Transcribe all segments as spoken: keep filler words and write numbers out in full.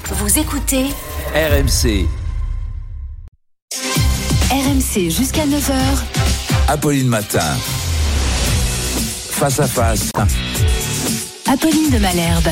Vous écoutez R M C. R M C jusqu'à neuf heures. Apolline Matin. Face à face. Apolline de Malherbe.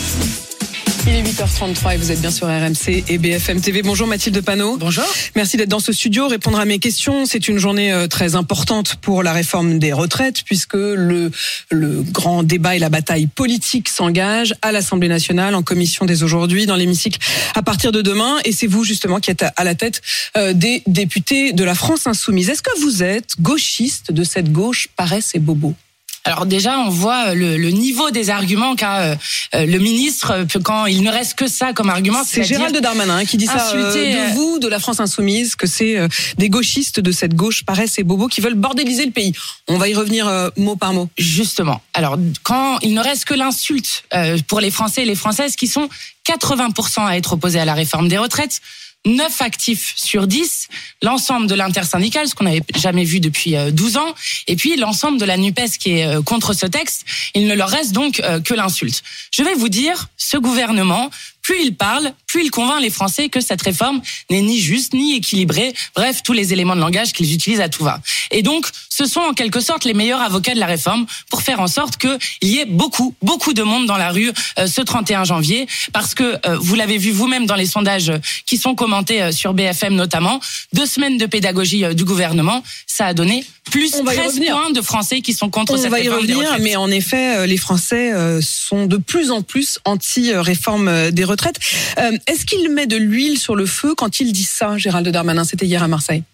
Il est huit heures trente-trois et vous êtes bien sur R M C et B F M T V. Bonjour Mathilde Panot. Bonjour. Merci d'être dans ce studio, répondre à mes questions. C'est une journée très importante pour la réforme des retraites puisque le, le grand débat et la bataille politique s'engagent à l'Assemblée nationale, en commission dès aujourd'hui, dans l'hémicycle à partir de demain. Et c'est vous justement qui êtes à la tête des députés de la France Insoumise. Est-ce que vous êtes gauchiste de cette gauche paresse et bobo ? Alors déjà, on voit le, le niveau des arguments qu'a euh, le ministre quand il ne reste que ça comme argument. C'est Gérald Darmanin hein, qui dit ça euh, de vous, de la France Insoumise, que c'est euh, des gauchistes de cette gauche paresse et bobo qui veulent bordéliser le pays. On va y revenir euh, mot par mot. Justement. Alors, quand il ne reste que l'insulte euh, pour les Français et les Françaises qui sont quatre-vingts pour cent à être opposés à la réforme des retraites, neuf actifs sur dix, l'ensemble de l'intersyndicale, ce qu'on n'avait jamais vu depuis douze ans, et puis l'ensemble de la NUPES qui est contre ce texte, il ne leur reste donc que l'insulte. Je vais vous dire, ce gouvernement, plus il parle, plus il convainc les Français que cette réforme n'est ni juste, ni équilibrée, bref, tous les éléments de langage qu'ils utilisent à tout va. Et donc, ce sont en quelque sorte les meilleurs avocats de la réforme pour faire en sorte qu'il y ait beaucoup, beaucoup de monde dans la rue euh, ce trente et un janvier, parce que, euh, vous l'avez vu vous-même dans les sondages qui sont commentés euh, sur B F M notamment, deux semaines de pédagogie euh, du gouvernement, ça a donné plus treize points de Français qui sont contre On cette réforme. On va y reviens, revenir, mais en effet, euh, les Français euh, sont de plus en plus anti-réforme euh, des retraites. Euh, est-ce qu'il met de l'huile sur le feu quand il dit ça, Gérald Darmanin ? C'était hier à Marseille.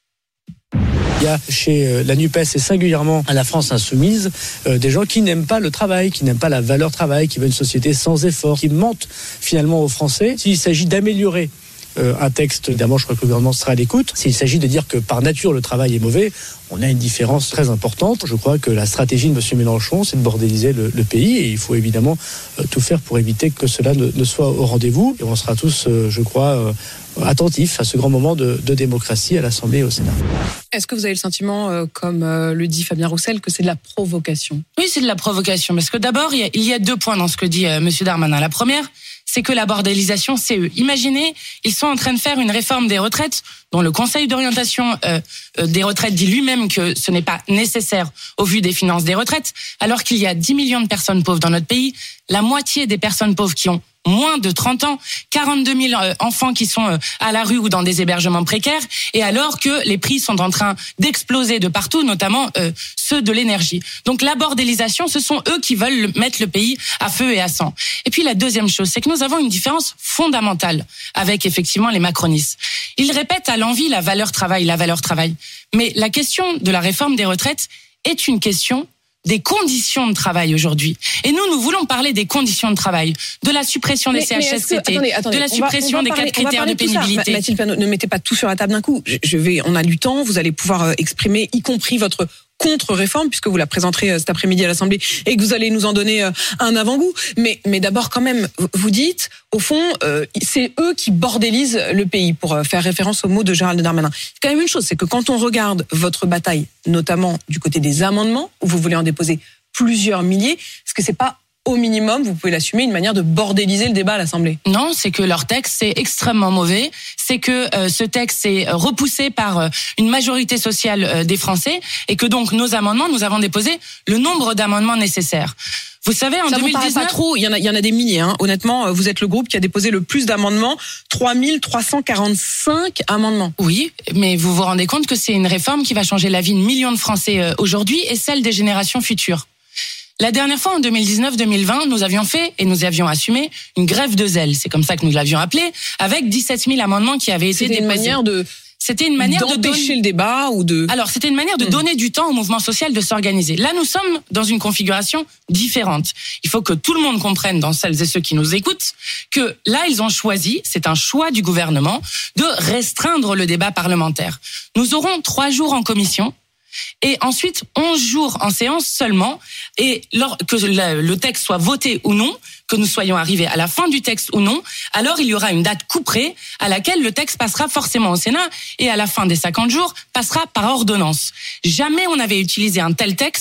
Il y a chez la NUPES et singulièrement à la France Insoumise euh, des gens qui n'aiment pas le travail, qui n'aiment pas la valeur travail, qui veulent une société sans effort, qui mentent finalement aux Français. S'il s'agit d'améliorer euh, un texte, évidemment je crois que le gouvernement sera à l'écoute. S'il s'agit de dire que par nature le travail est mauvais, on a une différence très importante. Je crois que la stratégie de M. Mélenchon, c'est de bordéliser le, le pays et il faut évidemment euh, tout faire pour éviter que cela ne, ne soit au rendez-vous. Et on sera tous, euh, je crois, euh, attentifs à ce grand moment de, de démocratie à l'Assemblée et au Sénat. Est-ce que vous avez le sentiment, euh, comme euh, le dit Fabien Roussel, que c'est de la provocation ? Oui, c'est de la provocation. Parce que d'abord, il y a, il y a deux points dans ce que dit euh, M. Darmanin. La première, c'est que la bordélisation, c'est eux. Imaginez, ils sont en train de faire une réforme des retraites dont le Conseil d'orientation euh, euh, des retraites dit lui-même que ce n'est pas nécessaire au vu des finances des retraites, alors qu'il y a dix millions de personnes pauvres dans notre pays, la moitié des personnes pauvres qui ont moins de trente ans, quarante-deux mille enfants qui sont à la rue ou dans des hébergements précaires, et alors que les prix sont en train d'exploser de partout, notamment euh, ceux de l'énergie. Donc la bordélisation, ce sont eux qui veulent mettre le pays à feu et à sang. Et puis la deuxième chose, c'est que nous avons une différence fondamentale avec effectivement les macronistes. Ils répètent à l'envi la valeur travail, la valeur travail. Mais la question de la réforme des retraites est une question des conditions de travail aujourd'hui. Et nous, nous voulons parler des conditions de travail, de la suppression des mais, C H S C T, mais attendez, attendez, de la suppression on va, on va des parler, quatre critères de pénibilité. Mathilde Panot, ne mettez pas tout sur la table d'un coup. Je, je vais, on a du temps, vous allez pouvoir exprimer, y compris votre contre-réforme, puisque vous la présenterez cet après-midi à l'Assemblée et que vous allez nous en donner un avant-goût. Mais, mais d'abord, quand même, vous dites, au fond, euh, c'est eux qui bordélisent le pays, pour faire référence aux mots de Gérald Darmanin. C'est quand même une chose, c'est que quand on regarde votre bataille, notamment du côté des amendements, où vous voulez en déposer plusieurs milliers, est-ce que c'est pas au minimum, vous pouvez l'assumer, une manière de bordéliser le débat à l'Assemblée? Non, c'est que leur texte, c'est extrêmement mauvais. C'est que euh, ce texte est repoussé par euh, une majorité sociale euh, des Français et que donc nos amendements, nous avons déposé le nombre d'amendements nécessaires. Vous savez, en ça deux mille dix-neuf... vous paraît pas trop, il y en a, il y en a des milliers, hein. Honnêtement, vous êtes le groupe qui a déposé le plus d'amendements, trois mille trois cent quarante-cinq amendements. Oui, mais vous vous rendez compte que c'est une réforme qui va changer la vie de millions de Français euh, aujourd'hui et celle des générations futures. La dernière fois, en deux mille dix-neuf deux mille vingt, nous avions fait et nous avions assumé une grève de zèle, c'est comme ça que nous l'avions appelé, avec dix-sept mille amendements qui avaient été C'était déposés. Une manière de... C'était une manière d'empêcher de donner... le débat ou de... Alors, c'était une manière de mmh. donner du temps au mouvement social de s'organiser. Là, nous sommes dans une configuration différente. Il faut que tout le monde comprenne, dans celles et ceux qui nous écoutent, que là, ils ont choisi, c'est un choix du gouvernement, de restreindre le débat parlementaire. Nous aurons trois jours en commission, et ensuite onze jours en séance seulement, et lors, que le texte soit voté ou non, que nous soyons arrivés à la fin du texte ou non, alors il y aura une date couperée à laquelle le texte passera forcément au Sénat et à la fin des cinquante jours passera par ordonnance. Jamais on n'avait utilisé un tel texte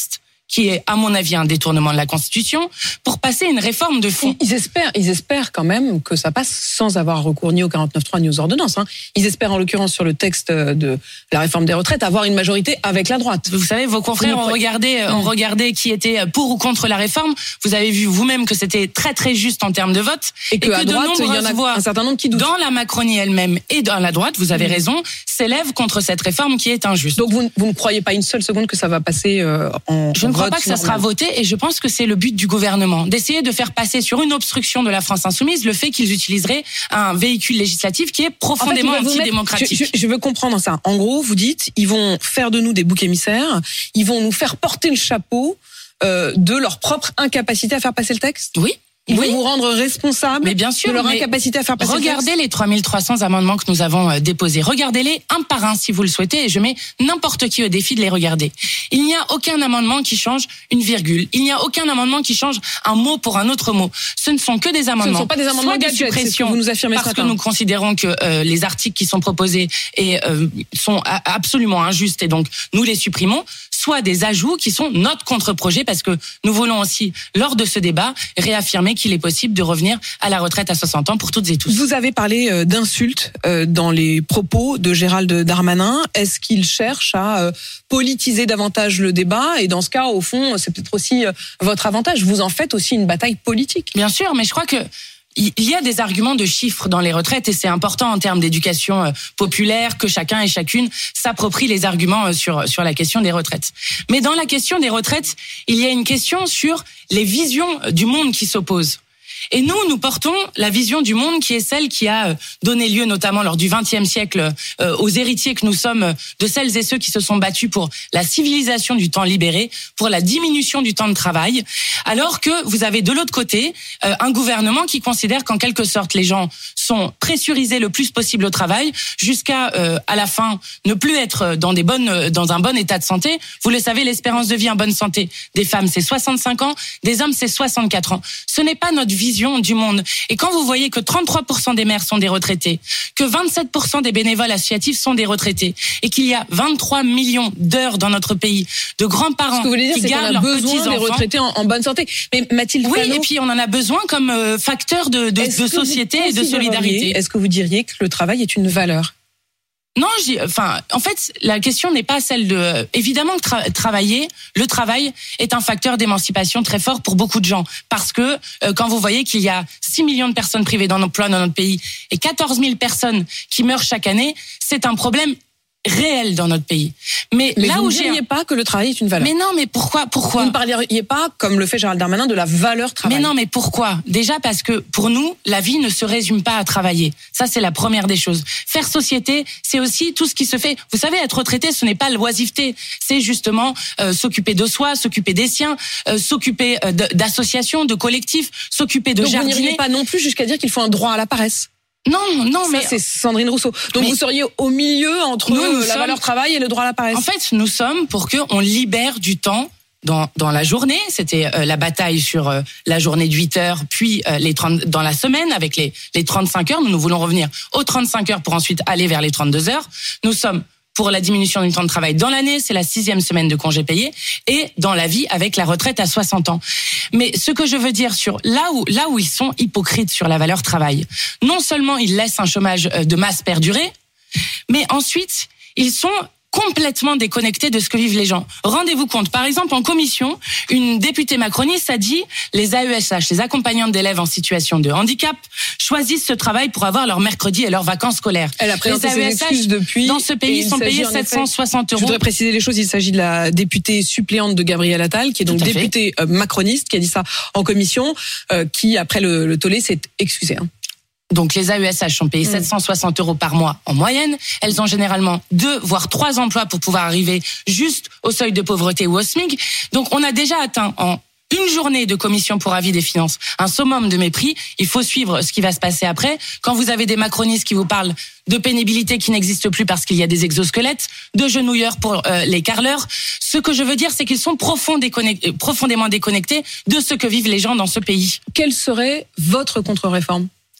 qui est, à mon avis, un détournement de la Constitution, pour passer une réforme de fond. Ils espèrent, ils espèrent quand même que ça passe sans avoir recours ni au quarante-neuf trois ni aux ordonnances. Hein. Ils espèrent, en l'occurrence, sur le texte de la réforme des retraites, avoir une majorité avec la droite. Vous savez, vos confrères ont regardé, ont regardé qui était pour ou contre la réforme. Vous avez vu vous-même que c'était très très juste en termes de vote. Et que, et que à droite, il y en a voix, un certain nombre qui doutent. Dans la Macronie elle-même et dans la droite, vous avez mmh. raison, s'élèvent contre cette réforme qui est injuste. Donc vous, vous ne croyez pas une seule seconde que ça va passer euh, en Je en ne crois vote pas que ça sera voté et je pense que c'est le but du gouvernement, d'essayer de faire passer sur une obstruction de la France insoumise le fait qu'ils utiliseraient un véhicule législatif qui est profondément en fait, antidémocratique. Mettre, je, je veux comprendre ça. En gros, vous dites, ils vont faire de nous des boucs émissaires, ils vont nous faire porter le chapeau euh, de leur propre incapacité à faire passer le texte. Oui. Ils oui. vont vous rendre responsable mais bien sûr, de leur incapacité à faire passer regardez le texte. Les trois mille trois cents amendements que nous avons déposés. Regardez-les un par un si vous le souhaitez et je mets n'importe qui au défi de les regarder. Il n'y a aucun amendement qui change une virgule. Il n'y a aucun amendement qui change un mot pour un autre mot. Ce ne sont que des amendements. Ce ne sont pas des amendements de suppression, vous nous affirmez parce ce que nous considérons que euh, les articles qui sont proposés et, euh, sont a- absolument injustes et donc nous les supprimons, soit des ajouts qui sont notre contre-projet parce que nous voulons aussi, lors de ce débat, réaffirmer qu'il est possible de revenir à la retraite à soixante ans pour toutes et tous. Vous avez parlé d'insultes dans les propos de Gérald Darmanin. Est-ce qu'il cherche à politiser davantage le débat? Et dans ce cas, au fond, c'est peut-être aussi votre avantage. Vous en faites aussi une bataille politique. Bien sûr, mais je crois que il y a des arguments de chiffres dans les retraites et c'est important en termes d'éducation populaire que chacun et chacune s'approprie les arguments sur sur la question des retraites. Mais dans la question des retraites, il y a une question sur les visions du monde qui s'opposent. Et nous, nous portons la vision du monde qui est celle qui a donné lieu, notamment lors du vingtième siècle, euh, aux héritiers que nous sommes de celles et ceux qui se sont battus pour la civilisation du temps libéré, pour la diminution du temps de travail, alors que vous avez de l'autre côté euh, un gouvernement qui considère qu'en quelque sorte les gens sont pressurisés le plus possible au travail jusqu'à euh, à la fin ne plus être dans des bonnes dans un bon état de santé. Vous le savez, l'espérance de vie en bonne santé des femmes c'est soixante-cinq ans, des hommes c'est soixante-quatre ans. Ce n'est pas notre vision du monde. Et quand vous voyez que trente-trois pour cent des maires sont des retraités, que vingt-sept pour cent des bénévoles associatifs sont des retraités, et qu'il y a vingt-trois millions d'heures dans notre pays de grands-parents qui gardent leurs petits-enfants. Ce que vous voulez dire, c'est qu'on a besoin des retraités en, en bonne santé. Mais Mathilde Oui, Panot, et puis on en a besoin comme euh, facteur de, de, de société et de solidarité. Est-ce que vous diriez que le travail est une valeur ? Non, j'y, enfin, en fait, la question n'est pas celle de. Évidemment que tra- travailler, le travail est un facteur d'émancipation très fort pour beaucoup de gens, parce que euh, quand vous voyez qu'il y a six millions de personnes privées d'emploi dans notre pays et quatorze mille personnes qui meurent chaque année, c'est un problème réel dans notre pays. Mais, mais là vous où ne diriez pas que le travail est une valeur. Mais non, mais pourquoi, pourquoi Vous ne parleriez pas, comme le fait Gérald Darmanin, de la valeur travail. Mais non, mais pourquoi? Déjà parce que pour nous, la vie ne se résume pas à travailler. Ça, c'est la première des choses. Faire société, c'est aussi tout ce qui se fait. Vous savez, être retraité, ce n'est pas l'oisiveté. C'est justement euh, s'occuper de soi, s'occuper des siens, euh, s'occuper euh, de, d'associations, de collectifs, s'occuper de Donc jardiner. Vous n'iriez pas non plus jusqu'à dire qu'il faut un droit à la paresse. Non, non, ça, mais c'est Sandrine Rousseau. Donc mais... vous seriez au milieu entre nous, nous la sommes... valeur travail et le droit à la paresse. En fait, nous sommes pour que on libère du temps dans dans la journée. C'était euh, la bataille sur euh, la journée de huit heures, puis euh, les trente dans la semaine avec les les trente-cinq heures. Nous nous voulons revenir aux trente-cinq heures pour ensuite aller vers les trente-deux heures. Nous sommes pour la diminution du temps de travail dans l'année, c'est la sixième semaine de congé payé, et dans la vie avec la retraite à soixante ans. Mais ce que je veux dire sur là où là où ils sont hypocrites sur la valeur travail, non seulement ils laissent un chômage de masse perdurer, mais ensuite ils sont complètement déconnectés de ce que vivent les gens. Rendez-vous compte, par exemple, en commission, une députée macroniste a dit les A E S H, les accompagnantes d'élèves en situation de handicap, choisissent ce travail pour avoir leur mercredi et leurs vacances scolaires. Elle a présenté ses excuses depuis. Dans ce pays, sont payés sept cent soixante euros. Je voudrais préciser les choses. Il s'agit de la députée suppléante de Gabriel Attal, qui est donc députée euh, macroniste, qui a dit ça en commission, euh, qui, après le, le tollé, s'est excusée. Hein. Donc les A E S H sont payés mmh. sept cent soixante euros par mois en moyenne. Elles ont généralement deux voire trois emplois pour pouvoir arriver juste au seuil de pauvreté ou au SMIC. Donc on a déjà atteint en une journée de commission pour avis des finances un summum de mépris. Il faut suivre ce qui va se passer après. Quand vous avez des macronistes qui vous parlent de pénibilité qui n'existe plus parce qu'il y a des exosquelettes, de genouilleurs pour euh, les carleurs, ce que je veux dire, c'est qu'ils sont profond déconnectés, profondément déconnectés de ce que vivent les gens dans ce pays. Quelle serait votre contre-réforme ?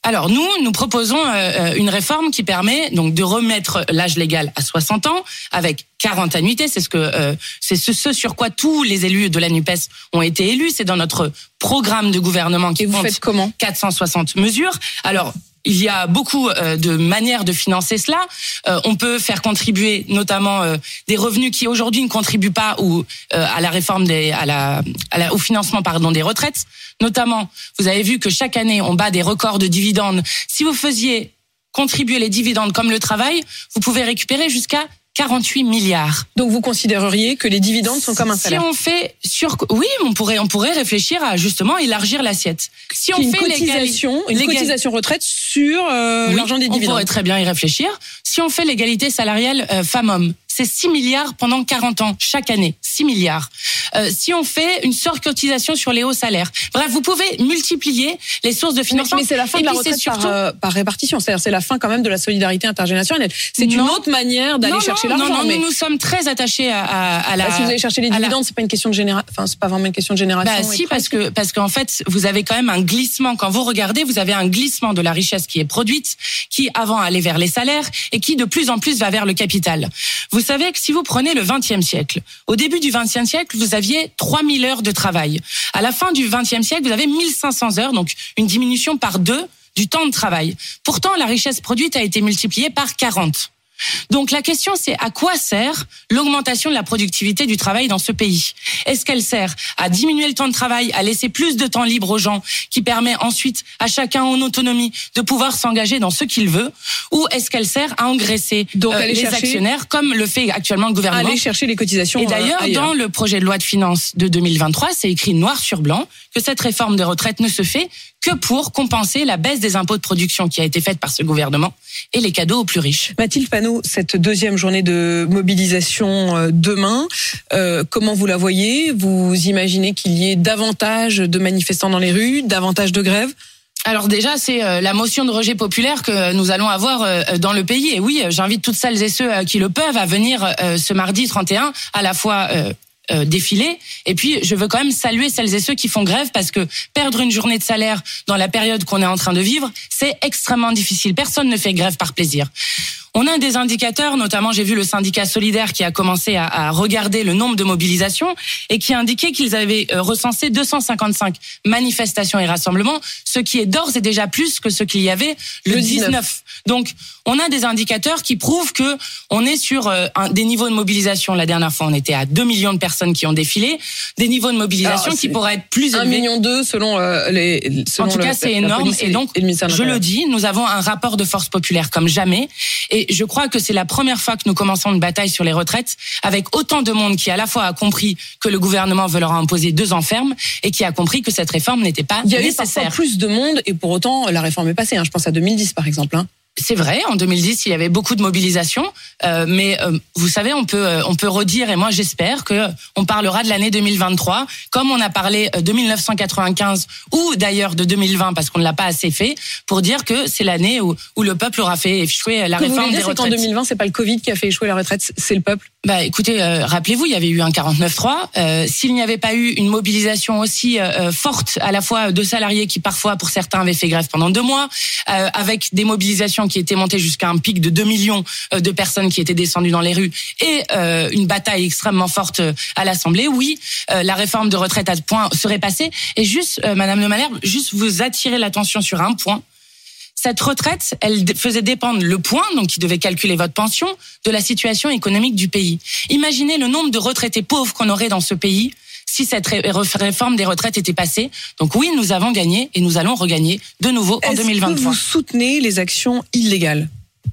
Alors nous, nous proposons euh, une réforme qui permet donc de remettre l'âge légal à soixante ans avec quarante annuités. C'est ce que euh, c'est ce, ce sur quoi tous les élus de la NUPES ont été élus. C'est dans notre programme de gouvernement qui Et vous compte faites comment ? quatre cent soixante mesures. Alors il y a beaucoup euh, de manières de financer cela. Euh, on peut faire contribuer notamment euh, des revenus qui aujourd'hui ne contribuent pas ou euh, à la réforme des, à la, à la, au financement pardon des retraites. Notamment, vous avez vu que chaque année on bat des records de dividendes. Si vous faisiez contribuer les dividendes comme le travail, vous pouvez récupérer jusqu'à quarante-huit milliards. Donc vous considéreriez que les dividendes sont comme un salaire ? Si on fait sur, oui, on pourrait, on pourrait réfléchir à justement élargir l'assiette. Si on une fait cotisation, l'égali- une cotisation retraite sur euh, oui, l'argent des on dividendes. pourrait très bien y réfléchir. Si on fait l'égalité salariale euh, femmes-hommes, c'est six milliards pendant quarante ans, chaque année. six milliards. Euh, si on fait une surcotisation sur les hauts salaires. Bref, vous pouvez multiplier les sources de financement. Mais, mais c'est la fin Et de la puis retraite c'est surtout... par, euh, par répartition. C'est-à-dire c'est la fin quand même de la solidarité intergénérationnelle. C'est une Non. autre manière d'aller non, chercher non, l'argent. Non, non, mais... nous, nous sommes très attachés à, à, à la... Bah, si vous allez chercher les à la- dividendes, c'est pas une question de génération. Enfin, c'est pas vraiment une question de génération. Bah si, parce que parce qu'en fait, vous avez quand même un glissement. Quand vous regardez, vous avez un glissement de la richesse qui est produite, qui avant allait vers les salaires et qui de plus en plus va vers le capital. Vous savez que si vous prenez le vingtième siècle, au début du vingtième siècle, vous aviez trois mille heures de travail. À la fin du vingtième siècle, vous avez mille cinq cents heures, donc une diminution par deux du temps de travail. Pourtant, la richesse produite a été multipliée par quarante. Donc la question c'est à quoi sert l'augmentation de la productivité du travail dans ce pays ? Est-ce qu'elle sert à diminuer le temps de travail, à laisser plus de temps libre aux gens, qui permet ensuite à chacun en autonomie de pouvoir s'engager dans ce qu'il veut, ou est-ce qu'elle sert à engraisser Donc, euh, aller les chercher- actionnaires comme le fait actuellement le gouvernement ? aller chercher les cotisations. Et d'ailleurs, euh, ailleurs. dans le projet de loi de finances de deux mille vingt-trois, c'est écrit noir sur blanc que cette réforme des retraites ne se fait que pour compenser la baisse des impôts de production qui a été faite par ce gouvernement et les cadeaux aux plus riches. Mathilde Panot, cette deuxième journée de mobilisation euh, demain, euh, comment vous la voyez ? Vous imaginez qu'il y ait davantage de manifestants dans les rues, davantage de grèves ? Alors déjà, c'est euh, la motion de rejet populaire que nous allons avoir euh, dans le pays. Et oui, j'invite toutes celles et ceux euh, qui le peuvent à venir euh, ce mardi trente et un à la fois... Euh, Euh, défiler. Et puis, je veux quand même saluer celles et ceux qui font grève parce que perdre une journée de salaire dans la période qu'on est en train de vivre, c'est extrêmement difficile. Personne ne fait grève par plaisir. On a des indicateurs, notamment j'ai vu le syndicat Solidaire qui a commencé à, à regarder le nombre de mobilisations et qui a indiqué qu'ils avaient euh, recensé deux cent cinquante-cinq manifestations et rassemblements, ce qui est d'ores et déjà plus que ce qu'il y avait le, Le dix-neuf. dix-neuf. Donc, on a des indicateurs qui prouvent que on est sur euh, un, des niveaux de mobilisation. La dernière fois, on était à deux millions de personnes qui ont défilé, des niveaux de mobilisation Alors, qui pourraient être plus un élevés. million deux selon euh, les. Selon En tout le- cas, c'est la énorme. police Et donc, et le ministère de je le l'Intérieur. dis, nous avons un rapport de force populaire comme jamais. Et je crois que c'est la première fois que nous commençons une bataille sur les retraites avec autant de monde qui à la fois a compris que le gouvernement veut leur imposer deux ans ferme et qui a compris que cette réforme n'était pas Il y a eu parfois nécessaire. plus de monde et pour autant la réforme est passée. Hein. Je pense à deux mille dix par exemple. Hein. C'est vrai, en deux mille dix, il y avait beaucoup de mobilisation, euh, mais euh, vous savez, on peut euh, on peut redire, et moi j'espère que on parlera de l'année deux mille vingt-trois, comme on a parlé euh, de mille neuf cent quatre-vingt-quinze ou d'ailleurs de deux mille vingt, parce qu'on ne l'a pas assez fait, pour dire que c'est l'année où où le peuple aura fait échouer la Ce que vous réforme voulez des dire, c'est qu'en retraites. deux mille vingt, c'est pas le Covid qui a fait échouer la retraite, c'est le peuple. Bah écoutez, euh, rappelez-vous, il y avait eu un quarante-neuf trois. Euh, s'il n'y avait pas eu une mobilisation aussi euh, forte, à la fois de salariés qui parfois, pour certains, avaient fait grève pendant deux mois, euh, avec des mobilisations qui étaient montées jusqu'à un pic de deux millions de personnes qui étaient descendues dans les rues et euh, une bataille extrêmement forte à l'Assemblée, oui, euh, la réforme de retraite à point serait passée. Et juste, euh, Madame de Malherbe, juste vous attirer l'attention sur un point. Cette retraite, elle faisait dépendre le point, donc qui devait calculer votre pension, de la situation économique du pays. Imaginez le nombre de retraités pauvres qu'on aurait dans ce pays si cette réforme des retraites était passée. Donc oui, nous avons gagné et nous allons regagner de nouveau en deux mille vingt-trois. Est-ce que vous soutenez les actions illégales ?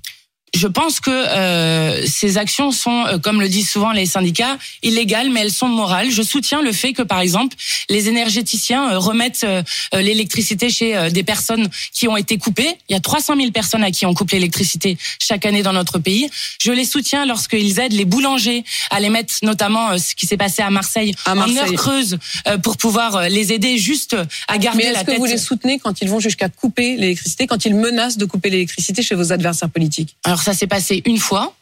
Je pense que euh, ces actions sont, euh, comme le disent souvent les syndicats, illégales, mais elles sont morales. Je soutiens le fait que, par exemple, les énergéticiens euh, remettent euh, l'électricité chez euh, des personnes qui ont été coupées. Il y a trois cent mille personnes à qui on coupe l'électricité chaque année dans notre pays. Je les soutiens lorsqu'ils aident les boulangers à les mettre, notamment euh, ce qui s'est passé à Marseille, à Marseille. en heure creuse, euh, pour pouvoir euh, les aider juste à garder mais la est-ce tête. que vous les soutenez quand ils vont jusqu'à couper l'électricité, quand ils menacent de couper l'électricité chez vos adversaires politiques ? Alors ça s'est passé une fois.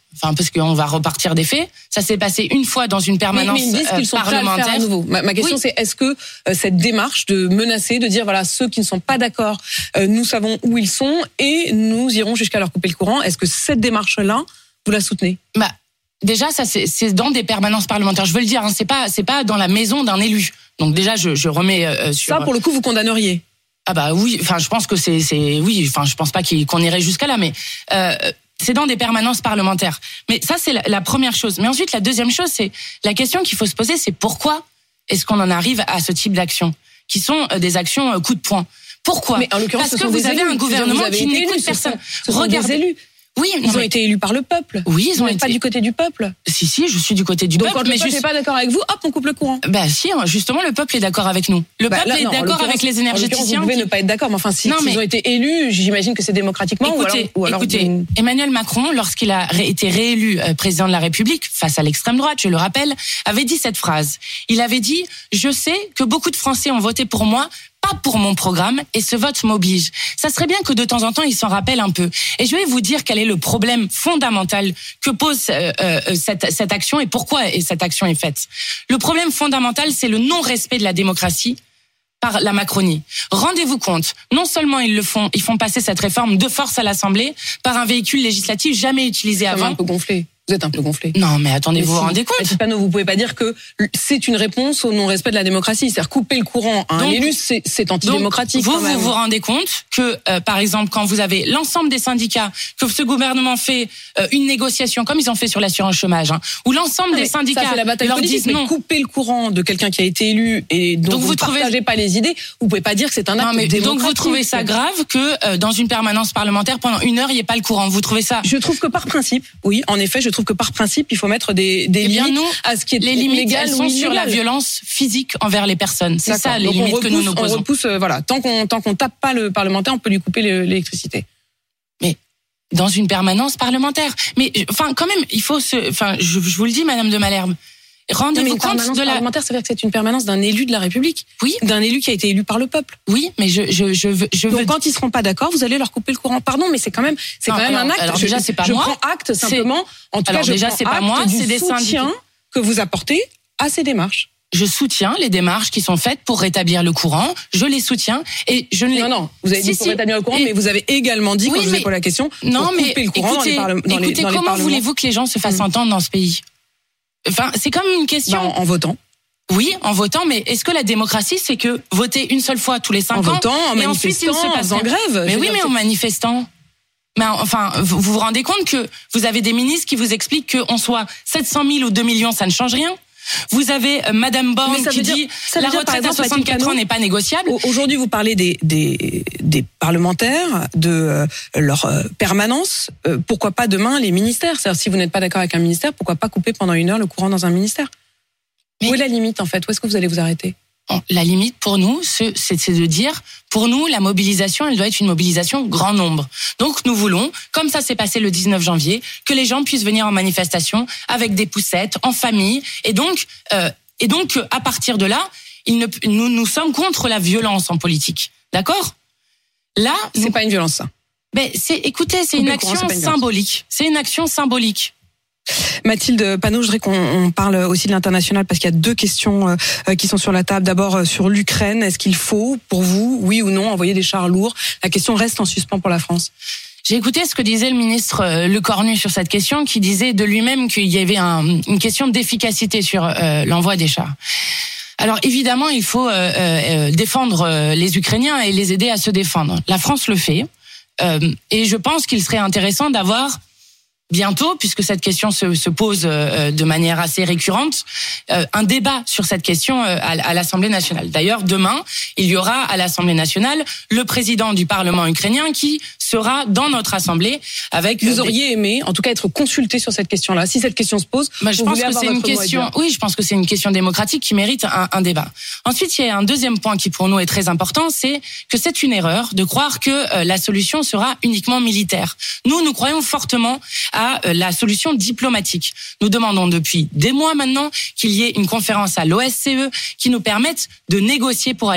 enfin parce qu'on va repartir des faits. Ça s'est passé une fois dans une permanence mais, mais ils disent qu'ils sont parlementaire. prêts à le faire à nouveau. Ma, ma question Oui. c'est est-ce que euh, cette démarche de menacer, de dire voilà ceux qui ne sont pas d'accord, euh, nous savons où ils sont et nous irons jusqu'à leur couper le courant. Est-ce que cette démarche-là vous la soutenez? Bah déjà ça c'est, c'est dans des permanences parlementaires. Je veux le dire, hein, c'est pas c'est pas dans la maison d'un élu. Donc déjà je, je remets euh, sur Ça pour le coup vous condamneriez? Ah bah oui, enfin je pense que c'est c'est oui, enfin je pense pas qu'il, qu'on irait jusqu'à là, mais euh, c'est dans des permanences parlementaires. Mais ça c'est la, la première chose. Mais ensuite la deuxième chose, c'est la question qu'il faut se poser, c'est pourquoi est-ce qu'on en arrive à ce type d'actions qui sont euh, des actions euh, coup de poing. Pourquoi? Mais en l'occurrence, parce ce que sont vous des avez élus. un gouvernement Vous avez qui été n'écoute élus, personne. Ce sont, ce sont des élus. Oui, Ils non, ont mais- été élus par le peuple. Oui, ils Vous ont n'êtes été. pas du côté du peuple. Si si, je suis du côté du Donc peuple, quand mais le peuple juste. n'est pas d'accord avec vous, hop, on coupe le courant. Bah si, justement, le peuple est d'accord avec nous. Le Bah, peuple là, est non, en d'accord l'occurrence- avec les en l'occurrence, énergéticiens. Vous pouvez qui- ne pas être d'accord, mais enfin, si, Non, s'ils mais- ont été élus, j'imagine que c'est démocratiquement. Écoutez, ou alors, ou alors écoutez, vous- Emmanuel Macron, lorsqu'il a ré- été réélu euh, président de la République face à l'extrême droite, je le rappelle, avait dit cette phrase. Il avait dit « Je sais que beaucoup de Français ont voté pour moi, pas pour mon programme, et ce vote m'oblige. » Ça serait bien que de temps en temps, il s'en rappelle un peu. Et je vais vous dire quel est le problème fondamental que pose euh, euh, cette, cette action et pourquoi cette action est faite. Le problème fondamental, c'est le non-respect de la démocratie par la Macronie. Rendez-vous compte, non seulement ils le font, ils font passer cette réforme de force à l'Assemblée par un véhicule législatif jamais utilisé Ça m'a avant. un peu gonflé. Vous êtes un peu gonflé. Non, mais attendez, Mais vous vous si. rendez compte? Mathilde Panot, vous pouvez pas dire que c'est une réponse au non-respect de la démocratie. C'est-à-dire couper le courant à un Donc- élu, c'est, c'est Donc, antidémocratique. vous, quand même. vous vous rendez compte que, euh, par exemple, quand vous avez l'ensemble des syndicats, que ce gouvernement fait euh, une négociation, comme ils ont fait sur l'assurance chômage, hein, où l'ensemble Non, des mais syndicats ça, c'est la bataille leur politique, disent mais non. couper le courant de quelqu'un qui a été élu et dont Donc vous vous ne trouvez- partagez pas les idées, vous pouvez pas dire que c'est un acte Non, mais démocratique. donc vous trouvez ça grave que euh, dans une permanence parlementaire pendant une heure il n'y ait pas le courant? Vous trouvez ça? Je trouve que par principe, oui, en effet, je trouve que par principe, il faut mettre des, des Eh bien, limites nous, à ce qui est les limites, légal elles ou sont sur la illégal. violence physique envers les personnes. C'est D'accord. ça les Donc, on limites repousse, que nous nous On posons. repousse, euh, voilà, tant qu'on tant qu'on tape pas le parlementaire, on peut lui couper le- l'électricité. Mais dans une permanence parlementaire. Mais enfin, quand même, il faut se. Enfin, je, je vous le dis, Madame de Malherbe. Non, mais Rendez-vous une compte permanence de la. parlementaire, ça veut dire que c'est une permanence d'un élu de la République, Oui, d'un élu qui a été élu par le peuple. oui, mais je je je veux. Je veux... Donc quand ils seront pas d'accord, vous allez leur couper le courant. Pardon, mais c'est quand même, c'est Non, quand même alors- un acte. alors Je- déjà, c'est pas je moi. prends acte C'est- simplement. En tout Alors cas, je déjà, prends c'est pas acte moi, du c'est des soutien syndicats. que vous apportez à ces démarches. Je soutiens les démarches qui sont faites pour rétablir le courant. Je les soutiens et je ne les. Non, non, vous avez Si, dit pour si. rétablir le courant, Et- mais vous avez également dit, Oui, quand je vous ai mais- posé la question, Non, pour mais couper le courant écoutez, dans les, parle- dans les, écoutez, dans les comment parlements. voulez-vous que les gens se fassent Mm. entendre dans ce pays? Enfin, c'est comme une question. Bah, en, en votant. Oui, en votant, mais est-ce que la démocratie, c'est que voter une seule fois tous les cinq En ans votant, en et ensuite il ne manifestant, se en passe faisant rien? grève. Je Mais veux oui, dire, mais c'est- en manifestant. Mais enfin, vous vous rendez compte que vous avez des ministres qui vous expliquent qu'on soit sept cent mille ou deux millions, ça ne change rien? Vous avez euh, Madame Borne Mais ça qui veut dire- dit ça veut la dire, par retraite à exemple, Mathilde soixante-quatre ans Panot, n'est pas négociable. Au- Aujourd'hui, vous parlez des, des, des parlementaires, de euh, leur euh, permanence. Euh, pourquoi pas demain les ministères? C'est-à-dire, si vous n'êtes pas d'accord avec un ministère, pourquoi pas couper pendant une heure le courant dans un ministère? Mais- Où est la limite, en fait? Où est-ce que vous allez vous arrêter? Bon, la limite pour nous, c'est c'est de dire, pour nous, la mobilisation, elle doit être une mobilisation grand nombre. Donc nous voulons, comme ça s'est passé le dix-neuf janvier, que les gens puissent venir en manifestation avec des poussettes, en famille, et donc, euh, et donc à partir de là, il ne, nous nous sommes contre la violence en politique, d'accord? Là, C'est nous- pas une violence, ça. mais c'est, écoutez, c'est Couper une le courant, action c'est pas une violence. symbolique. C'est une action symbolique. Mathilde Panot, je voudrais qu'on on parle aussi de l'international parce qu'il y a deux questions euh, qui sont sur la table. D'abord euh, sur l'Ukraine, est-ce qu'il faut, pour vous, oui ou non, envoyer des chars lourds? La question reste en suspens pour la France. J'ai écouté ce que disait le ministre euh, Lecornu sur cette question, qui disait de lui-même qu'il y avait un, une question d'efficacité sur euh, l'envoi des chars. Alors évidemment, il faut euh, euh, défendre euh, les Ukrainiens et les aider à se défendre. La France le fait, euh, et je pense qu'il serait intéressant d'avoir bientôt, puisque cette question se, se pose euh, de manière assez récurrente, euh, un débat sur cette question euh, à, à l'Assemblée nationale. D'ailleurs, demain, il y aura à l'Assemblée nationale le président du Parlement ukrainien qui sera dans notre Assemblée avec... Vous des- auriez aimé, en tout cas, être consulté sur cette question-là. Si cette question se pose, Bah, je vous pense voulez que avoir c'est une votre mot à question. dire. Oui, je pense que c'est une question démocratique qui mérite un, un débat. Ensuite, il y a un deuxième point qui pour nous est très important, c'est que c'est une erreur de croire que euh, la solution sera uniquement militaire. Nous, nous croyons fortement à euh, la solution diplomatique. Nous demandons depuis des mois maintenant qu'il y ait une conférence à l'O S C E qui nous permette de négocier pour aller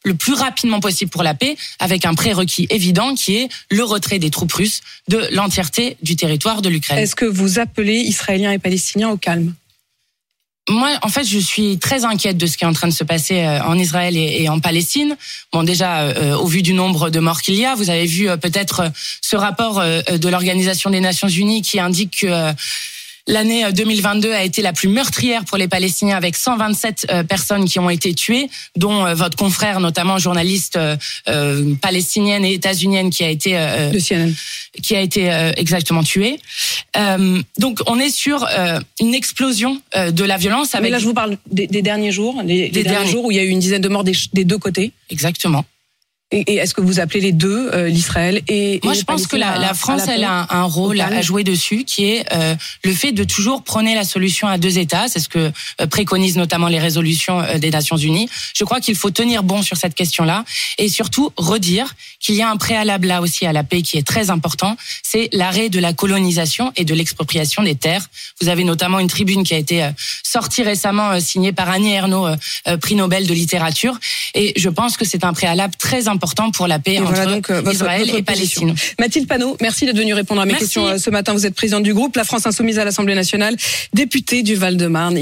le plus rapidement possible pour la paix, avec un prérequis évident qui est le retrait des troupes russes de l'entièreté du territoire de l'Ukraine. Est-ce que vous appelez Israéliens et Palestiniens au calme ? Moi, en fait, je suis très inquiète de ce qui est en train de se passer en Israël et en Palestine. Bon, déjà, euh, au vu du nombre de morts qu'il y a, vous avez vu euh, peut-être ce rapport euh, de l'Organisation des Nations Unies qui indique que euh, l'année deux mille vingt-deux a été la plus meurtrière pour les Palestiniens, avec cent vingt-sept euh, personnes qui ont été tuées, dont euh, votre confrère, notamment journaliste euh, euh, palestinienne et états-unienne, qui a été euh, de C N N. qui a été euh, exactement tuée. Euh, donc, on est sur euh, une explosion euh, de la violence. Avec... Mais là, je vous parle des, des derniers jours, les, des, des derniers, derniers jours où il y a eu une dizaine de morts des, des deux côtés. Exactement. Et, et est-ce que vous appelez les deux, euh, l'Israël et Moi, et je pense que la, la France, la elle a un, un rôle à jouer dessus, qui est euh, le fait de toujours prôner la solution à deux États. C'est ce que euh, préconisent notamment les résolutions euh, des Nations Unies. Je crois qu'il faut tenir bon sur cette question-là et surtout redire qu'il y a un préalable là aussi à la paix qui est très important. C'est l'arrêt de la colonisation et de l'expropriation des terres. Vous avez notamment une tribune qui a été euh, sortie récemment, euh, signée par Annie Ernaux, euh, euh, prix Nobel de littérature. Et je pense que c'est un préalable très important pour la paix et entre voilà donc, euh, votre, Israël votre et Palestine. Mathilde Panot, merci d'être venue répondre à mes merci. questions euh, ce matin. Vous êtes présidente du groupe La France Insoumise à l'Assemblée nationale, députée du Val-de-Marne.